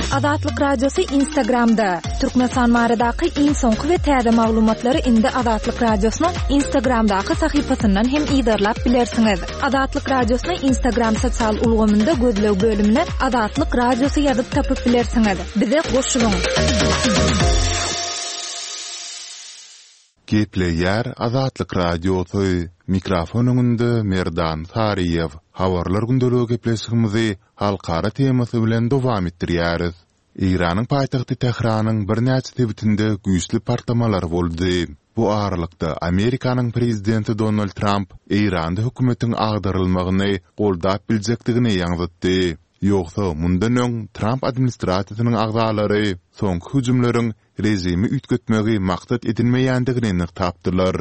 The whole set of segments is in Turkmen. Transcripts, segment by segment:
Azatlyk Radiosu Instagramda. Türkmenistan maradaky iň soňky we täze maglumatlary indi Azatlyk Radiosynyň Instagramdaky sahypasyndan hem ýerlap bilersiňiz. Azatlyk Radiosynyň Instagram sosial ulgamynda gözlew bölümine Azatlyk Radiosu ýazyp tapyp bilersiňiz. Bize goşulyň. Gepleýär Azatlyk Radiosu. Mikrofon öňünde Merdan Tariýew. Habarlar gündöligi gepleşigimizi halkara temasy bilen dowam etdirýäris. İranyň paýtagty Tehranyň bir näçe tebitinde güýçli partlamalar boldy. Bu aralykda Amerikanyň prezidenti Donald Trump İranda hökümetiň agdarylmagyny goldap biljekdigini ýaňytdy. Ýogsa mundan öň Trump administrasiýasynyň agdalary soňky hüjümleriň rejimi ütgetmegi maksat edilmeýändigini tapdylar.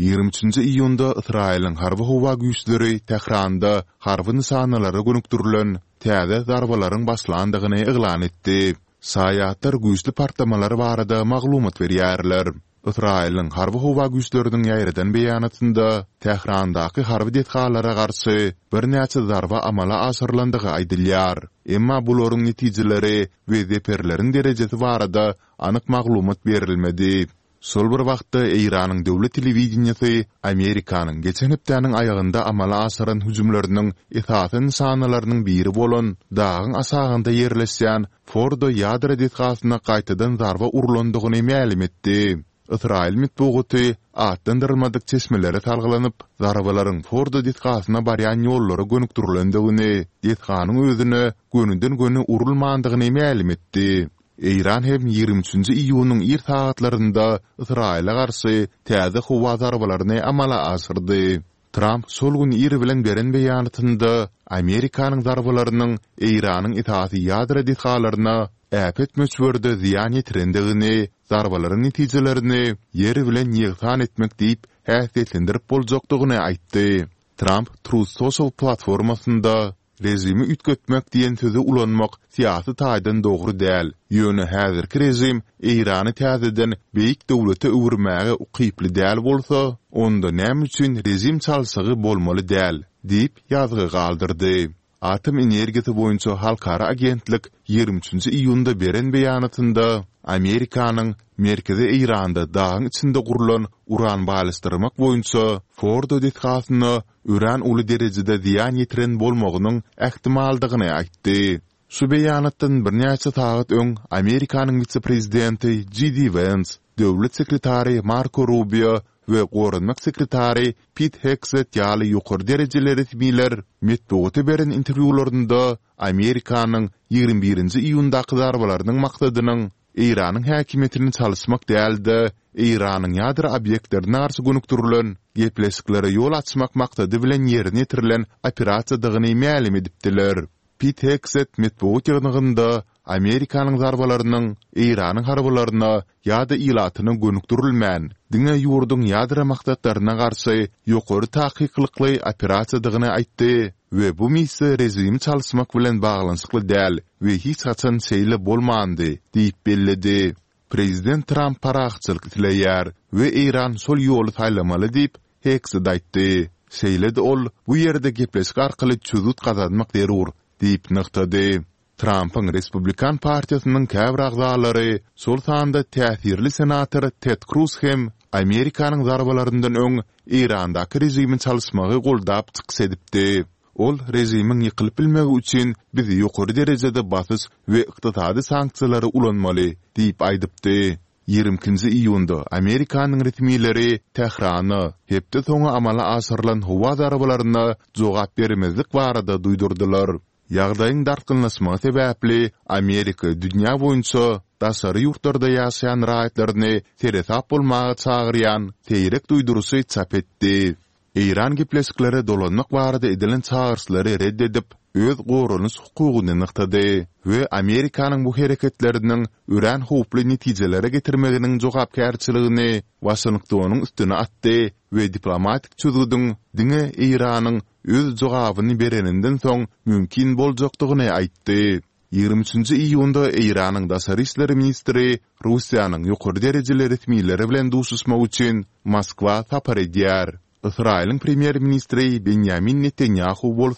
23 iyunda İsrail'in harby howa güýçleri Tehranda harby nysanalara gönükdirilen täze zarbaların başlandygyny eglan etdi. Saýatlar güýçli partlamalar barada maglumat berýärler. İsrail'in harby howa güýçleriniň ýaýradan beýanatynda Tehrandaky harby detgalara garşy bir näçe zarba amala asyrlandygy aýdylýar. Emma bularyň netijeleri we zeperleriň derejesi barada anyk maglumat berilmedi. Sol bir wagtda Iranyň döwlet telewizionyasy Amerikanyň geçen hepdäniň aýagynda amala asyran hüjümleriniň esasy nysanalarının biri bolan dağın asagynda ýerleşýän Fordo ýadra detgasyna gaýtadan zarba urulandygyny ma'lum etdi. İsrail mitbugaty atlandyrylmadyk çeşmelere talgylanyp zarbalaryň Fordo detgasyna barýan ýollary gönükdirilendigini, detganyň özüne gönünden göne urulmandygyny ma'lum etdi. İran hem 23 iyunyň ir saatlarynda İsrail'e garşy täze howa zarbalaryny amala asyrdy. Trump sol gün ir bilen beren beýanatynda Amerikanyň zarbalarynyň İranyň itaati ýadra detgalaryna äpetmek berde ziýan ýetirendigini, zarbalaryň netijelerini ýeri bilen ýygtan etmek diýip häsiýetlendirip boljakdygyny aýtdy. Trump Truth Social platformasynda rejimi ütgetmek diýen sözi ulanmak siýasy taýdan dogry däl. Ýöne häzirki rejim İrany täzeden beýik döwlete öwürmäge ukyply däl bolsa, onda näme üçin rejim çalsagy bolmaly däl diýip ýazgy galdyrdy. Atom energiýasy boýunça halkara agentlik 23 iyunda beren beýanatynda Amerikanyň merkezi İranda dağın içinde gurulan uran balystyrmak boýunça Fordo detgasyny uran uly derejede ziýan ýetiren bolmagynyň ähtimaldygyny aýtdy. Şu beýanatdan bir näçe saat öň Amerikanyň vice-prezidenti J.D. Vance, döwlet sekretary Marco Rubio we gorunmak sekretary Pete Hegseth ýaly ýokary derejeleri resmiler metbugaty beren interwýularynda Amerikanyň 21-nji iýundaky zarbalarynyň maksadynyň İranyň häkimetini çalysmak däldi, İranyň ýadra obyektlerine garşy gönükdirilen gepleşiklere ýol açmak maksady bilen ýerine ýetirilen operasiýadygyny ma'lum edipdiler. Pete Hegseth metbuat ýygnygynda Amerikanyň zarbalarynyň İranyň harbalaryna ýa-da ilatyna gönükdirilmän diňe ýurduň ýadra maksatlaryna garşy ýokary takyklykly operasiýadygyny aýtdy we bu missiýa rejim çalysmak bilen baglanyşykly däl we hiç haçan şeýle bolmandy diýip bellidi. Prezident Trump paraxçylyk etleýär we İran sol ýoly taýlamaly diýip Hegseth aýtdy. Şeýle-de ol bu ýerde gepleşik arkaly çözüt gazanmak derur diýip nyktady. Trump'ın Respublikan Partiýasynyň käbir agzalary sol sanda täsirli senator Ted Cruz hem Amerikanyň zarbalaryndan öň İrandaky rejimi çalysmagy goldap çyks edipdi. Ol rejimiň ýykylyp bilmegi üçin bizi ýokary derejede basys we ykdysady sanksiýalary ulanmaly diýip aýdypdy. 22 iyunda Amerikanyň resmileri Tehrany hepde soňa amala asyrylan howa zarbalaryna jogap bermezlik barada duýdurdylar. Ýagdaýyň darkynlaşmagy sebäpli Amerika dünýä boýunça daşary ýurtlarda ýaşaýan raýatlaryny teretap bolmagy çagyrýan teýrek duýdurusy çap etdi. İran gepleşikleri dolanmak barada edilen çağırşylary reddedip öz gorunuş hukugyny nyktady we Amerikanyň bu hereketlerining uran howply netijelere getirmeginiň jogapkärçiligini Washingtonyň üstüne atdy we diplomatik çözüdüň diňe İranyň öz jogabyny bereninden soň mümkin boljakdygyny aýtdy. 23 iyunda İranyň daşary işleri ministri Russiýanyň ýokary derejeleri resmileri bilen duşuşmak üçin Moskwa tapar edýär. İsrail'in premier ministri Benjamin Netanyahu bolsa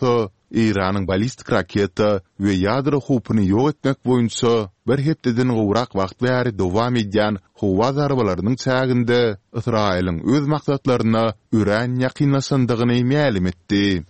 İran'ın balistik raketa ve yadro hupunu yok etmek boyunca bir hepteden gowrak wagt bäri dowam edýän howa zarbalarının çäginde İsrail'in öz maksatlaryna üren ýakynlaşandygyny ma'lum etdi.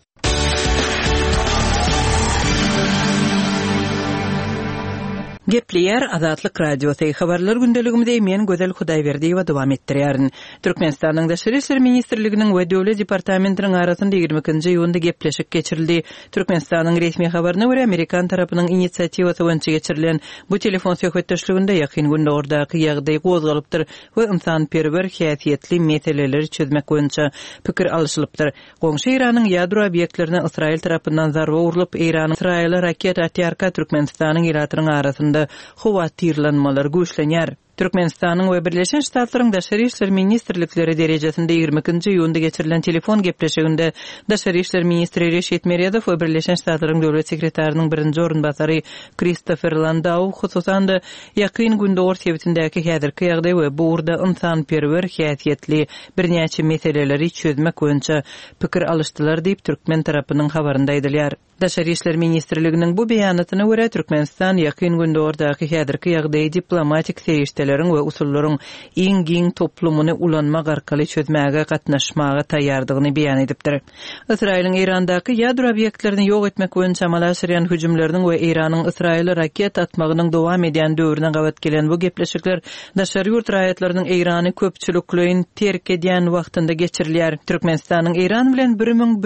Gepleyer Azatlyk Radiosu habarlar gündeligimizde men Gözel Hudaýberdiýewa dowam etdirýärin. Türkmenistanyň Daşary işler ministrliginiň we döwlet departamentiniň arasynda 22-nji ýylda gepleşik geçirildi. Türkmenistanyň resmi habaryna görä Amerikan tarapynyň initsiatywasy boýunça geçirilen bu telefon söhbetdeşliginde ýakyn günde ordaky ýagdaý gozgalypdyr we insanperwer häsiýetli meseleleri çözmek boýunça pikir alışylypdyr. Goňşy Iranyň ýadro obýektlerine Israil tarapyndan zarba urulyp, Iranyň Israila raket atýarka Türkmenistanyň ýatratynyň arasynda howa tirlanmalar güýçlenýär. Türkmenistanyň we Birleşen Ştatlaryň Daşary işler ministrlikleri derejesinde 22-nji ýylda geçirilen telefon gepleşiginde Daşary işler ministri Reşit Meryadow we Birleşen Ştatlaryň döwlet sekretarinyň birinji orunbasary Christopher Landau hususan da ýakyn günde ortaýetindäki häzirki ýagdaý we bu urda insanperwer häsiýetli birnäçe meseleleri çözmek boýunça pikir alışdylar diýip Türkmen tarapynyň habarynda aýdylýar. Daşary işler ministrliginiň bu beýanatyna görä Türkmenistan ýakyn günde ordaky häzirki ýagdaýy diplomatik serişdeleriň we usullaryň iň giň toplumyny ulanmak arkaly çözmäge gatnaşmaga taýýardygyny beýan edipdir. Israilň Irandaky ýadro obýektlerini ýok etmek boýunça amalaşýan hüjümleriniň we Iranyň Israila raket atmagynyň dowam edýän döwrüne gabat gelen bu gepleşikler daşary ýurt raýatlarynyň Irany köpçülikligiň terk edýän wagtynda geçirilýär. Türkmenistanyň Iran bilen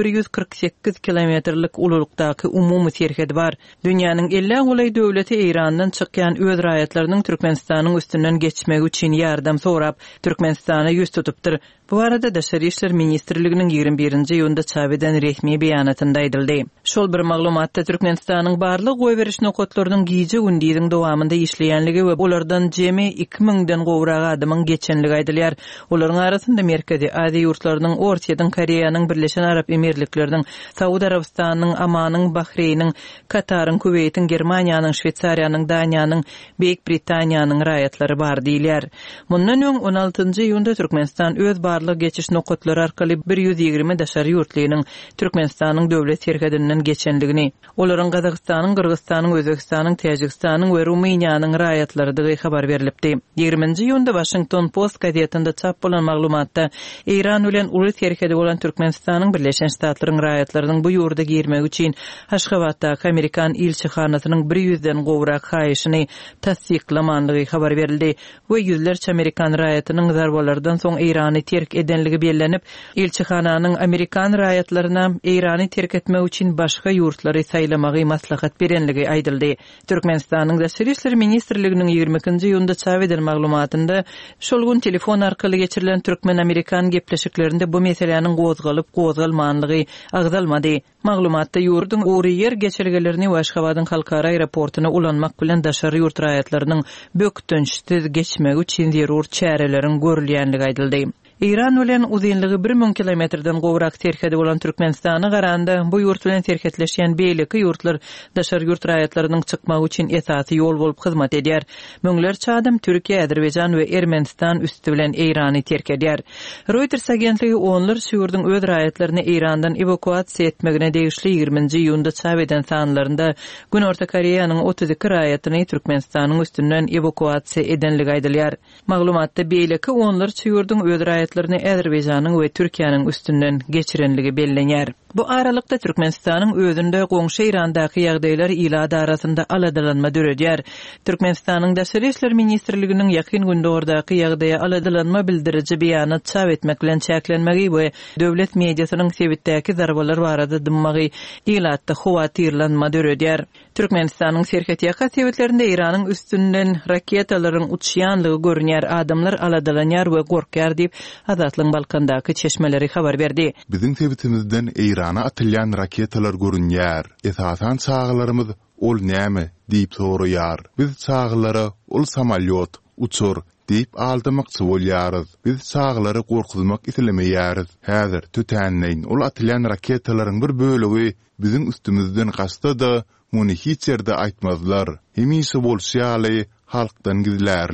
1148 kilometrlik ululukda umumy serhedi bar. Dünýäniň 50 goly döwleti Irandan çykýan öz raýatlarynyň Türkmenistanyň üstünden geçmegi üçin ýardam sorap, Türkmenistana ýüz tutupdyr. Bu arada Daşary işler ministrliginiň 21-nji ýylda çap eden resmi beýanatynda aýdyldy. Şol bir maglumatda Türkmenistanyň barlyk goý beriş nokatlarynyň giýje gündiň dowamında işleýänligi we olardan jemi 2000den gowrak adamyň geçenligi aýdylýar. Olaryň arasynda Merkezi Aziýa ýurtlarynyň, Ortaýa Koreýanyň, Birleşen Arap Emirlikleriniň, Saudy Arabistanynyň, Amanyň, Bahreýniň, Kataryň, Kuweytiň, Germaniýanyň, Şwetsariýanyň, Daniýanyň, Beýik Britaniýanyň raýatlary bar diýilýär. Mundan öň 16-njy ýylda Türkmenistan öz barlyk geçiş nokatlary arkaly 120 daşary ýurtlygynyň Türkmenistanyň döwlet serhedinden geçenligini, olaryň Gazagystanyň, Kyrgyzstanyň, Özbekistanyň, Täjikistanyň we Rumyniýanyň raýatlarydy habar berilipdi. 20-nji ýylda Washington Post gazetinde çap bolan maglumatda Iran bilen uly serhedi bolan Türkmenistanyň Birleşen Ştatlaryň raýatlarynyň bu ýurda girmek üçin Aşgabatdaky Amerikan ilçihanasynyň 100den gowrak haýyşyny tasdiklamanyny habar berildi we ýüzlerçe Amerikan raýatynyň zarbalardan soň Irany terk edenligi bellenip, ilçihananyň Amerikan raýatlaryna Irany terk etmek üçin başga ýurtlary saýlamagy maslahat berenligi aýdyldy. Türkmenistanyň Daşary işler ministrliginiň 22-nji ýylda çap eden maglumatynda şol gün telefon arkaly geçirilen Türkmen-Amerikan gepleşiklerinde bu meseleniň gozgalmanlygy agzalmady. Maglumatda ýurdun ury ýer geçirgelerini Aşgabatyň halkara aeroportuna ulanmak bilen daşary ýurt raýatlarynyň bökdünçsiz geçmegi üçin zerur çäreleriň görülýänligi aýdyldy. İran bilen uzunlygy 1000 kilometrden gowrak terhedi bolan Türkmenistana garanda bu ýurt bilen terhetleşýän beýleki ýurtlar daşary ýurt raýatlarynyň çykmagy üçin esasy ýol bolup hyzmat edýär. Möňlerçe adam Türkiýe, Azerbaýjan we Ermenistan üstü bilen Irany terk edýär. Reuters agentligi onlar ýurdun öz raýatlaryny Irandan evakuasiýa etmegine degişli 20-nji ýylda çap eden sanlarynda Günorta Koreýanyň 32 raýatyny Türkmenistanyň üstünden evakuasiýa edenligi aýdylýar. Maglumatda beýleki onlar ýurdun öz raýatlaryny Azerbaýjanyň we Türkiýanyň üstünden geçirenligi bellenýär. Bu aralykda Türkmenistanyň özünde goňşy Irandaky ýagdaýlar ila arasynda aladalanma döredýär. Türkmenistanyň Daşary işler ministrliginiň ýakyn günde ordaky ýagdaýa aladalanma bildiriji beýanat çap etmek bilen çäklenmegi we döwlet mediasynyň sebitdäki zarbalar barada dymmagy ilatda howa tirlanma döredýär. Türkmenistanyň serhetiýaka sebitlerinde Iranyň üstünden raketalaryň uçýanlygy görünýär, adamlar aladalanýar we gorkýar diýip Azatlyň Balkandaky çeşmeleri habar berdi. Biziň sebitimizden Irana atylýan raketalar görünýär. Esasan çağlarymyz ol näme diýip soraýar. Biz çağlara ol samalyot, uçur diýip aldamakçy bolýarys. Biz çağlary gorkuzmak islemeýäris. Häzir tütänleýin ol atylýan raketalaryň bir bölegi biziň üstümizden gaçsa da muny hiç ýerde aýtmazlar. Hemişe bolşýaly halkdan gizlärler.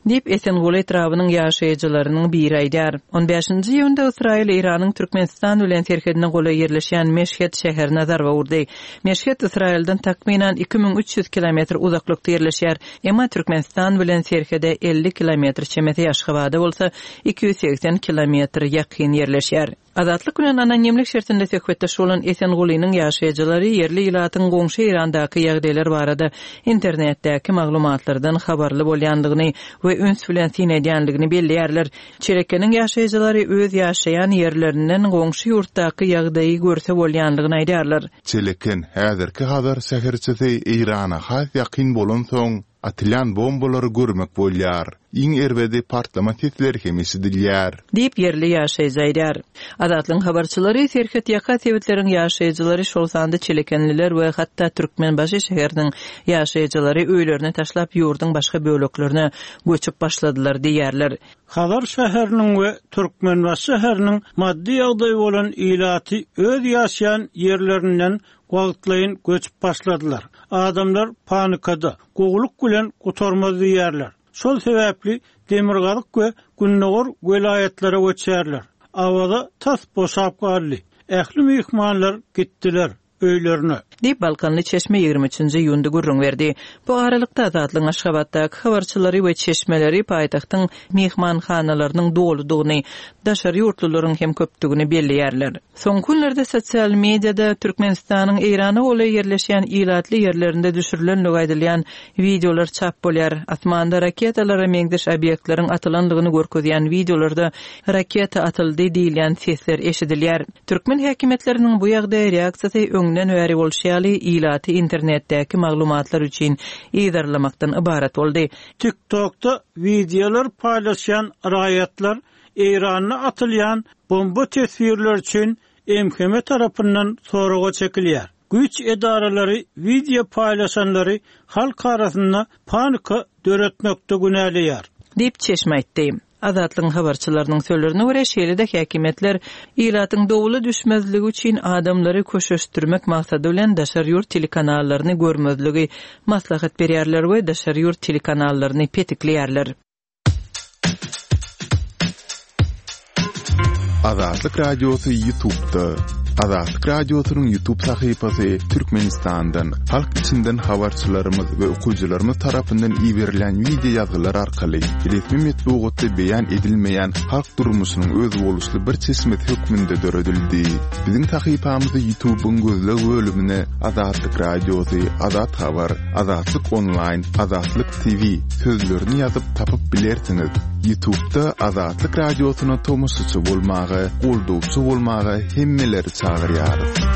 Dip Esenguly etrabynyň ýaşaýjylarynyň biri aýdar. 15-nji ýylda Israil Iranyň Türkmenistan bilen serhedine goly ýerleşýän Meşhed şäherine zarba urdy. Meşhed Israilden takminan 2300 kilometr uzaklykda ýerleşýär. Emma Türkmenistan bilen serhede 50 kilometr çemete ýaşgabada bolsa 280 kilometr ýakyn ýerleşýär. Azatlyk bilen anonimlik şertinde söhbetdeş bolan Esengulynyň ýaşaýjylary yerli ýylatyň goňşy Irandaky ýagdaýlar barada internetdäki maglumatlardan habarly bolýandygyny we üns bilen sinedýänligini belliýärler. Çerekeniň ýaşaýjylary öz ýaşaýan ýerlerinden goňşy ýurtdaky ýagdaýy görse bolýandygyny aýdýarlar. Çeleken häzirki habar säherçisi Irana has ýakyn bolan soň atylan bombalary görmek bolýar. Iň erbede partlama sesleri hem eşidilýär. Diýip yerli ýaşaýjylar. Adatlyň habarçylary serhet ýaka sebetleriň ýaşaýjylary şol sanda çelekenliler we hatda Türkmenbaşy şäheriniň ýaşaýjylary öýlerini taşlap ýurduň başga böleklerine göçüp başladylar diýerler. Havar şäheriniň we Türkmenbaşy şäheriniň maddi ýagdaýy bolan ilaty öz ýaşaýan ýerlerinden wagtlaýyn göçüp başladylar. Adamlar panikada, gowluk bilen gutarmaz diýerler. Şol sebäpli Demirgalyk we Günnogor welaýatlary göçerler. Awada tas boşap galdy. Ähli mehmanlar gitdiler öýlerine. Diýip Balkanly Çeşme 23-nji ýylda gurrun berdi. Bu aralykda Azatlyň Aşgabatdaky habarçylary we çeşmeleri paýtagtyň mehmanhanalarynyň doludygyny, daşary ýurtlularyň hem köpdigini belliýärler. Soňky günlerde sosial mediada Türkmenistanyň Irana goly ýerleşýän ilatly ýerlerinde düşürilen lögaýdylýan videolar çap bolýar. Atmanda raketalara meňdeş obyektleriň atylandygyny görkezýän videolarda raketa atyldy diýilen sesler eşidilýär. Türkmen häkimetleriniň bu ýagdaýa reaksiýasy öňden öňe bolýar. İlaty internetdäki maglumatlar üçin ýerlemakdan ibarat boldy. TikTok'ta videolar paýlaşan raýatlar Iranyň atylýan bomba tesbirler üçin MHM tarapyndan soraga çekilýär. Güç edaralary video paýlaşanlary halk arasynda panika döretmekde günäleýär. Diýip Çeşme aýtdy. Azatlyň habarçylarynyň sözlerine görä şeýlede häkimetler ilatyň dowuly düşmezligi üçin adamlary köşeşdirmek maksady bilen daşary ýurt telekanallaryny görmezligi maslahat berýärler we daşary ýurt telekanallaryny petikleýärler. Azatlyk radiosu YouTube'da. Azatlyk radiosynyň YouTube sahypasy Türkmenistandan, halk içinden habarçylarymyz we okuwçylarymyz tarapyndan ýiberilen video ýazgylar arkaly resmi metbuatda beýan edilmeýän halk durmuşynyň öz boluşly bir çeşmet hökmünde döredildi. Biziň sahypamyzda YouTube'un gözleg bölümine Azatlyk radiosy, Azat habar, Azatlyk online, Azatlyk TV sözlerini ýazyp tapyp bilersiňiz. YouTube'da Azatlyk radiosyna tomoşçy bolmagy, goldowçy bolmagy hemmeleri çağırýar.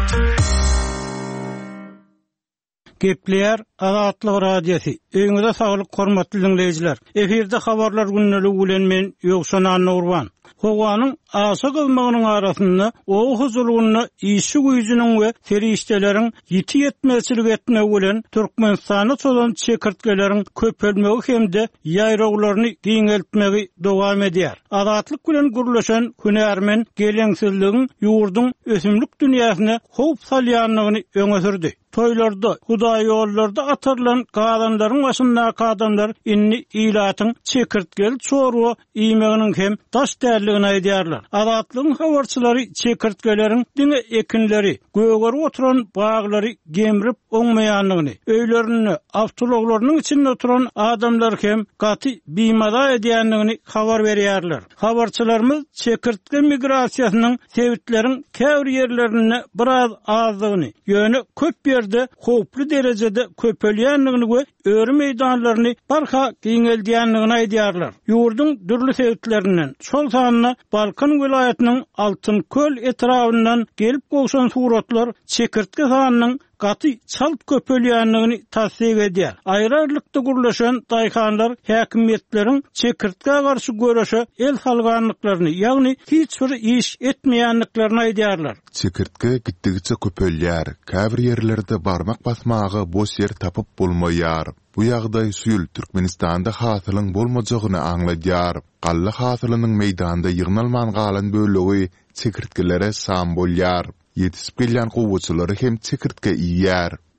Gepleýär Azatlyk radiosu. Öňüňizde saglyk hormatly dinleýijiler. Eferde habarlar günneligi bilen men Ýoksan Nurban. Howanyň asa gylmagynyň arasynda o huzurlugyny işi güýjüniň we ferişteleriň ýiti ýetmezçilik etmegi bilen Türkmenistana çolan çekirtgeleriň köpelmegi hemde ýaýraglaryny giňeltmegi dowam edýär. Azatlyk bilen gurulşan hünärmen geleňsizligiň ýurduň ösümlik dünýäsine howp salýanlygyny öňe sürdi. Toylarda, hudaý ýollarda atarlan gadanlaryň başyndaky adamlar inni ilatyň çekirtgel çoruw iýmeginiň hem daş därligini aýdýarlar. Azatlyň habarçylary çekirtgeleriň diňe ekinleri, göwgeri oturan baglary gemrip oňmaýanlygyny, öýlerini, awtologlarynyň içinde oturan adamlar hem gaty biýmada edýänligini habar berýärler. Habarçylarymyz çekirtge migrasiýasynyň sebetleriň käbir ýerlerine biraz azdygyny, ýöne köp de hoplu derecede köpelýänligini we öýre meýdanlaryny barha giňeldýänligini aýdýarlar. Ýurdun dürli sebetlerinden şol sanyna Balkan welaýatynyň Altynköl etrafyndan gelip goşan suratlar çekirtge sanynyň gaty çalp köpelýänligini tasdik edýär. Aýrarlykda gurulşan daýkanlar häkimetleriň çekirtge garşy görüşe el salganlyklaryny, ýagny hiç bir iş etmeýänliklaryny aýdýarlar. Çekirtge gitdigiçe köpelýär. Käbir ýerlerde barmak basmagy boş ýer tapyp bolmaýar. Bu ýagdaý süýül Türkmenistanda hasylyň bolmajagyny aňladýar. Galla hasylynyň meýdanda ýygnalman galan bölegi çekirtgelere sam bolýar. Yetişip gelýän gowçylary hem çekirtge iýýär. Dip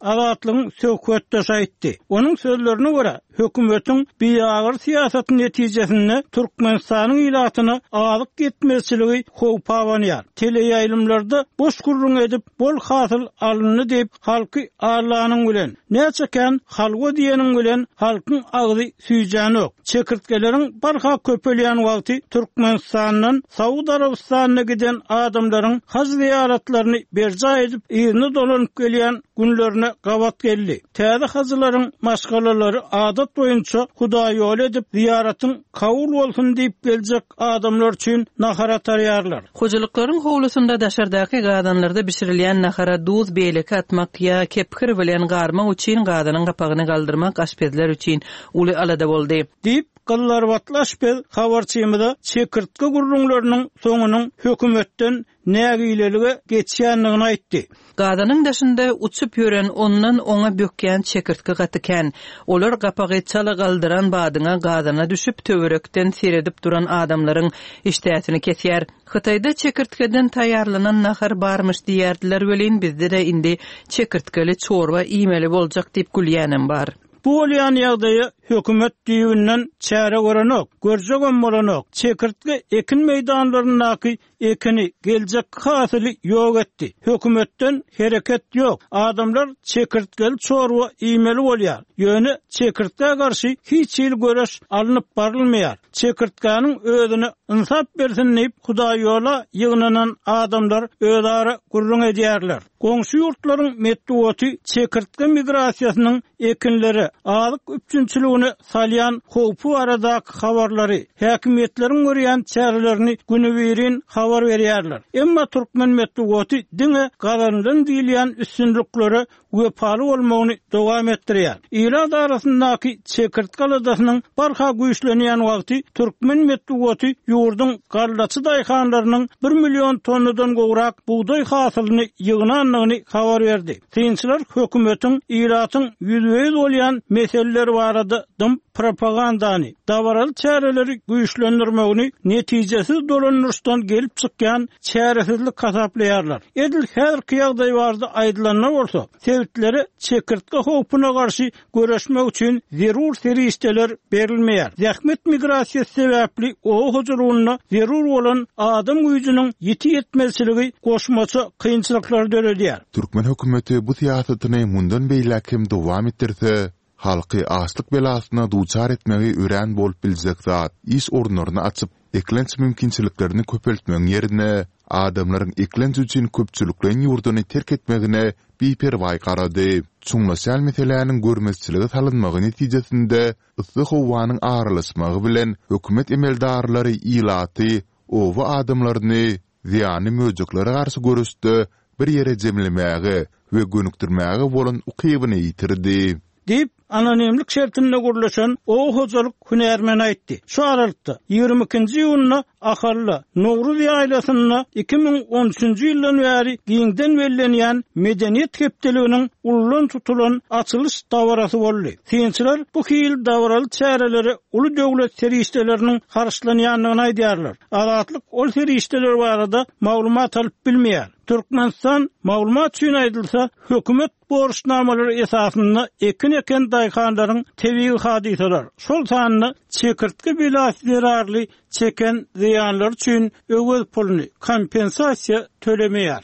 azatlygyň söwketde şaýtdy. Onuň sözlerine görä, hökümetiň biýagır siýasaty netijesinde Türkmenistanyň ilatyna alyk getmezçiligi howp awanýar. Teleýaýlymlarda boş gurrun edip bol hasyl alyndy diýip halky arlanyň bilen näçeken halga diýeniň bilen halkyň agzy süýjäni ok. Çekirtgeleriň barha köpelýän wagty Türkmenistanyň Saudi Arabistanyna giden adamlaryň haj ziyaratlaryny berja edip ýerine dolanyp gelýän günlerine gabat geldi. Täze hajlaryň maşgalalary adat boýunça Hudaý ýol edip ziyaratyn kabul bolsun diýip geljek adamlar üçin nahara tarýarlar. Hojalyklaryň howlusunda daşardaky gadanlarda bişirilýän nahara duz beýleki atmak ýa kepkir bilen garmak üçin gadanyň gapagyny galdyrmak aşpezler üçin uly alada boldy. Diýip Gallarwatlaşpez habarçymyda çekirtke gurrunlarynyň soňunyň hökümetden nägileligi geçýändigini aýtdy. Gadanyň daşynda uçup ýören ondan oňa bökýän çekirtke gatyken, olar gapagy çala galdyran badyňa gadana düşüp töwerekden seredip duran adamlaryň iştätini kesýär. Hytaýda çekirtkeden taýýarlanan nahar barmyş diýerdiler welin bizde de indi çekirtkeli çorba iýmeli boljak diýip gülýänem bar. Bu bolýan ýagdaýy hökümet düýbünden çäre görenok, görjegem bolanok. Çekirtke ekin meýdanlaryndaky ekini geljek hasyly ýok etdi. Hökümetden hereket ýok. Adamlar çekirtkeli çorba iýmeli bolýar. Ýöne çekirtke garşy hiç ýyl göreş alınıp barylmaýar. Çekirtkanyň özüne insap bersin diýip Hudaý ýola ýygnanan adamlar özara gurrun edýärler. Goňşy ýurtlaryň medeniýeti çekirtke migrasiýasynyň ekinleri alyk üçünçiligini salyan howpu aradaky habarlary häkimetleriň görýän çärelerini günübirin habar berýärler. Emma türkmen medeniýeti diňe galandan diýilýän üstünlikleri wepaly bolmagyny dowam etdirýär. Ýylar arasyndaky çekirtke aladasynyň barha güýçlenýän wagty türkmen medeniýeti ýurduň garlaçy daýhanlarynyň 1 million tonnadan gowrak buğday hasylyny ýygnanlygyny habar berdi. Synçylar hökümetiň ýylatyň ýüzüýiz bolýan meseleleri barada dym propagandany, dawaraly çäreleri güýçlendirmegini netijesiz dolanýardan gelip çykýan çäresizlik hasaplaýarlar. Edil her ýagdaý barada aýdylanlar bolsa, sebäpleri çekirtke howpuna garşy göreşmek üçin zerur serişdeler berilmeýär. Zähmet migrasiýasy sebäpli o hojalygyna zerur bolan adam güýjüniň ýetmezçiligi goşmaça kynçylyklar döredýär. Türkmen hökümeti bu siýasatyny mundan beýlek hem dowam etdirse, halky açlyk belasyna duçar etmegi ören bolup biljek zat, iş orunlaryny açyp eklenç mümkinçiliklerini köpeltmek ýerine adamlaryň eklenç üçin köpçüliklerini ýurduny terk etmegine biperway garady. Çuňlaşan meselelerini görmezçiligi salynmagy netijesinde ıssyk howanyň aralaşmagy bilen hökümet emeldarlary ýylaty owa adamlaryny ziýany möjekleri garşy görüşdi bir ýere jemlemäge we gönükdirmäge bolan ukybyny ýitirdi. Dip anonimlik şertinde gurulşan o hojalyk hünärmen aýtdy. Şu aralykda 22-nji ýylyna ahally Nowruz ýaýlasyna 2013-nji ýyldan bäri giňden bellenýän medeniýet hepdeliginiň ullan tutulan açylyş dawarasy boldy. Synçylar bu hil dawaraly çäreleri uly döwlet serişdeleriniň harçlanýanlygyny aýdýarlar. Azatlyk ol serişdeler barada maglumat alyp bilmeýär. Türkmenistan maglumat üçin aýdylsa, hökümet borçnamalary esasynda eken daýhanlaryň tebii hadiseler. Şol sanyny çekirtke bilasy çeken ziýanlar üçin öwel puluny kompensasiýa tölemeýär.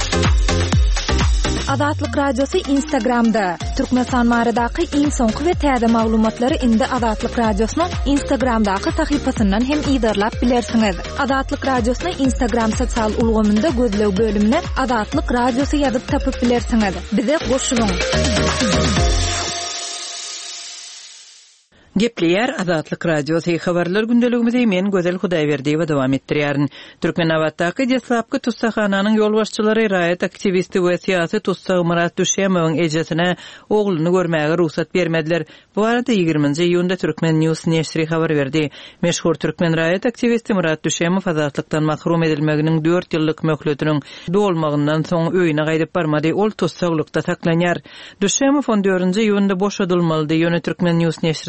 Azatlyk radiosu Instagramda. Türkmenistan maradaky iň soňky we täze maglumatlary indi Azatlyk radiosynyň Instagramdaky sahypasyndan hem ýydarlap bilersiňiz. Azatlyk radiosyny Instagram sosial ulgamynda gözlew bölümine Azatlyk radiosu ýazyp tapyp bilersiňiz. Bize goşulyň. Gepleýär Azatlyk radiosu habarlar gündeligimizde men Gözel Hudaýberdiýewa dowam etdirýärin. Türkmenawatdaky Deslapky tutsakhananyň ýolbaşçylary raýat aktivisti we syýasy tutsak Murat Düşemowyň ejesine ogluny görmäge ruhsat bermediler. Bu arada 20-nji ýylda Türkmen News neşri habar berdi. Meşhur türkmen raýat aktivisti Murat Düşemow azatlykdan mahrum edilmeginiň 4 ýyllyk möhletiniň dolmagyndan soň öýüne gaýdyp barmady. Ol tutsaklykda saklanýar. Düşemow 14-nji ýylda boşadylmaly diýen Türkmen News neşriniň habaryna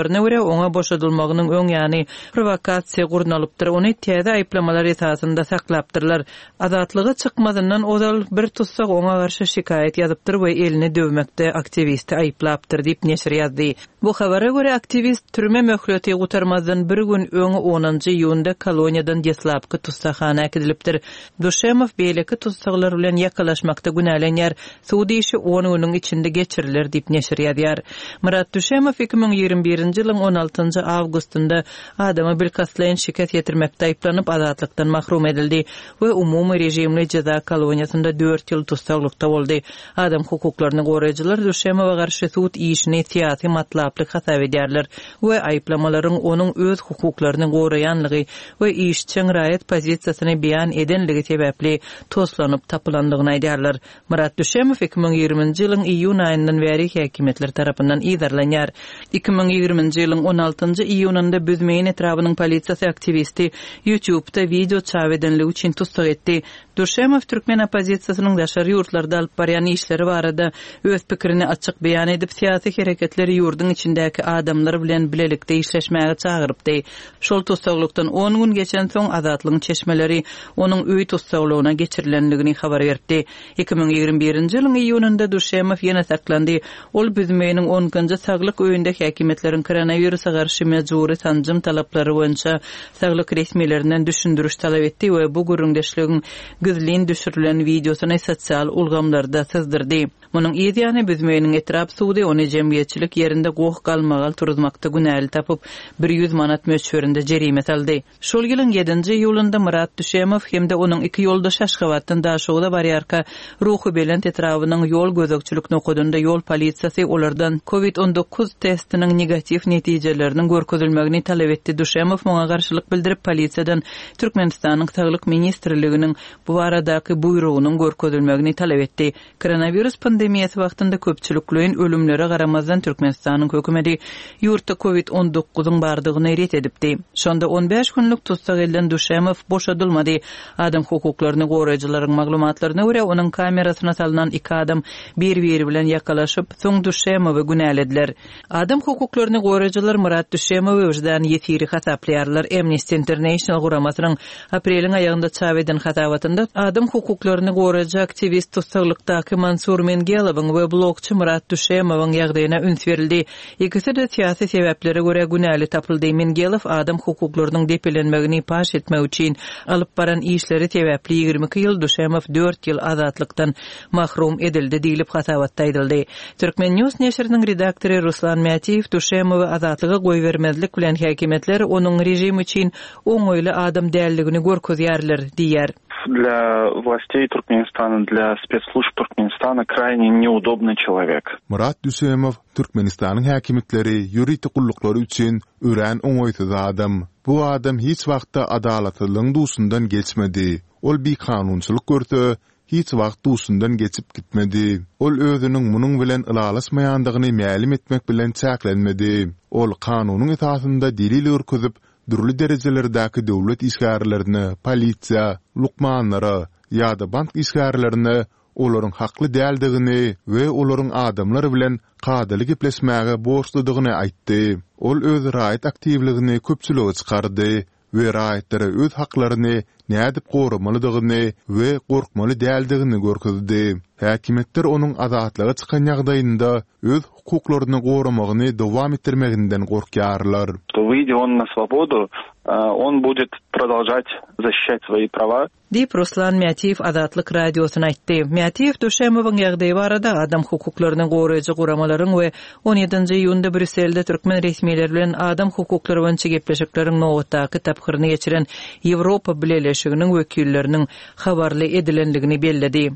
maglumatlaryna görä oňa boşadylmagynyň öň ýany provokasiýa gurnalypdyr. Ony täze aýplamalar esasında saklapdyrlar. Azatlygy çykmadyndan odal bir tutsak oňa garşy şikayet ýazypdyr we elini dövmekde aktivisti aýplapdyr diýip neşir ýazdy. Bu habara görä aktivist türme möhletini gutarmazdan bir gün öňe 10-njy ýylda koloniýadan deslapky tutsakana ekidilipdir. Duşemov beýleki tutsaklar bilen ýakalaşmakda günälenýär. Suudi işi 10 güniň içinde geçirilir diýip neşir ýazýar. Murat Duşemov 2021-nji ýylyň 16-njy awgustynda adamy bilkaslaýan şiket ýetirmekde aýplanyp azatlykdan mahrum edildi we umumy rejimli ceza koloniýasynda 4 ýyl tutsaklykda boldy. Adam hukuklaryny goraýjylar Duşemowa garşy suud işini siýasy matlaplyk hasap edýärler we aýplamalaryň onuň öz hukuklaryny goraýanlygy we işçiň raýat pozisiýasyny beýan edenligi sebäpli toslanyp tapylandygyny aýdýarlar. Murat Duşemov 2020-nji ýylyň iýun aýyndan bäri häkimetler tarapyndan iýdarlanýar. 2020-nji ýylyň 16-njy iýunynda Büzmeýin etrabynyň polisiýasy aktivisti YouTube'da video çap edenligi üçin tutsak etdi. Duşemov türkmen opozisiýasynyň daşary ýurtlarda alyp barýan işleri barada öz pikirini açyk beýan edip siýasy hereketleri ýurdun içindäki adamlar bilen bilelikde işleşmäge çagyrypdy. Şol tutsaklykdan 10 gün geçen soň azatlygyň çeşmeleri onuň öý tutsaklygyna geçirilenligini habar berdi. 2021-nji ýylyň iýunynda Duşemov ýene saklandy. Ol Büzmeýiniň 10-njy saglyk öýünde häkimetleriň koronawirusa garşy mejburi tanjym talaplary boýunça saglyk resmiýetlerinden düşündürüş talap etdi we bu gürüňdeşligiň güzlin düşürülen videosunu sosial ulgamlarda syzdyrdy. Munyň ýa-da Büzmeýiniň etrap suwdy ony jemgyýetçilik ýerinde gowy galmagal turuzmakda günäli tapyp 100 manat möçberinde jerime saldy. Şol ýylyň 7-nji ýylynda Murat Duşemov hemde onuň iki ýoldaş Aşgabatdan daşygda barýarka ruhy belent etrabynyň ýol gözekçilik nokadynda ýol polisiýasy olardan COVID-19 testiniň negativ netijelerini görkezilmegini talap etdi. Duşemov muňa garşylyk bildirip polisiýadan Türkmenistanyň Saglyk ministrliginiň bu baradaky buyrugynyň görkezilmegini talap etdi. Koronavirus pandemiýasy wagtynda köpçülikliň ölümlere garamazdan Türkmenistanyň hökümeti ýurtda COVID-19-yň bardygyny ret edipdi. Şonda 15 günlük tutsak edilen Duşemov boşadylmady. Adam hukuklaryny goraýjylaryň maglumatlaryna görä onuň kamerasyna salynan 2 adam bir-biri bilen ýakalaşyp soň Duşemowy günälediler. Adam hukuklaryny goraýjylar Murat Duşemowy öňden ýetiri hasaplaýarlar. Amnesty International guramasynyň apreliň aýagynda çap eden hasabatynda adam hukuklaryny goraýjy aktivist tutsaklykdaky Mansur Mengelowyň we blogçy Murat Duşemowyň ýagdaýyna üns berildi. Ikisi de siýasy sebeplere görä günäli tapyldy. Mengelow adam hukuklarynyň depelenmegini paş etmek üçin alyp baran işleri sebäpli 22 ýyl, Duşemov 4 ýyl azatlykdan mahrum edildi diýilip hasabatda aýdyldy. Türkmen News neşriniň redaktory Ruslan Mätiýew Duşemowy azatlyga goýbermezlik bilen häkimetler onuň rejim üçin oňoýly adam däldigini görkezýärler diýär. Для властей Туркменистана, для спецслужб Туркменистана крайне неудобный человек. Murat Duşemov Türkmenistanyň häkimetleri ýuridik gullukları üçin ören oňoýsuz adam. Bu adam hiç wagtda adalatlygyň dusundan geçmedi. Ol bir kanunçylyk görse hiç wagt dusundan geçip gitmedi. Ol özüniň munyň bilen ylalaşmaýandygyny mälim etmek bilen çäklenmedi. Ol kanunyň esasynda delil örkezip durly derejelerdäki döwlet işgärlerini, polisiýa, lukmanlara ýa-da bank işgärlerini olaryň hakly däldigini we olaryň adamlar bilen kadaly gepleşmäge borçludygyny aýtdy. Ol öz raýat aktivligini köpçülige çykardy we raýatlary öz haklaryny nädip goramalydygyny we gorkmaly däldigini görkezdi. Häkimetler onuň azatlyga çykan ýagdaýynda öz hukuklaryny goramagyny dowam etdirmeginden gorkýarlar. Выйдя он на свободу, он будет продолжать защищать свои права. Дип Руслан Mätiýew Azatlyk radiosyna aýtdy. Mätiýew Duşemowyň ýagdaýy barada adam hukuklaryny goraýjy guramalaryň we 17-nji iýunda Brüsselde türkmen resmiýetleri bilen adam hukuklary boýunça gepleşikleriň nowatdaky taphyryny geçiren Ýewropa Birleşiginiň wekilleriniň habarly edilenligini belledi.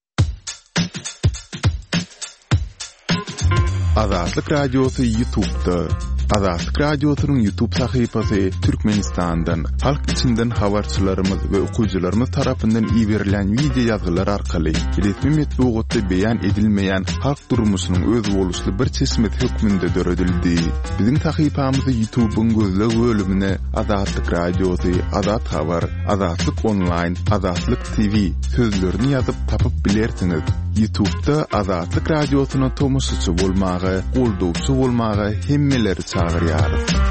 Azatlyk radiosy YouTube'da. Azatlyk radiosynyň YouTube sahypasy Türkmenistandan, halk içinden habarçylarymyz we okuyjylarymyz tarapyndan iýerilen video ýazgylar arkaly resmi metbuatda beýan edilmeýän halk durmuşynyň öz boluşly bir çeşmet hökmünde döredildi. Biziň sahypamyzy YouTube'un gözleg bölümine Azatlyk radiosy, Azat habar, Azatlyk online, Azatlyk TV sözlerini ýazyp tapyp bilersiňiz. YouTube'da Azatlyk Radiosyna tomusçy bolmagy, goldowçy bolmagy hemmeleri çagyrýar.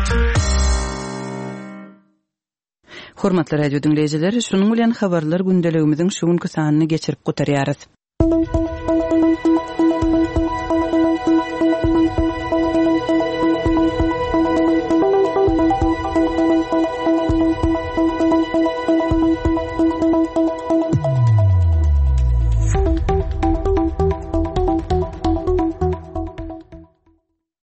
Hormatly radio dinleyijiler, şunuň bilen habarlar gündeligimiziň şu günkü sanyny geçirip gotarýarys.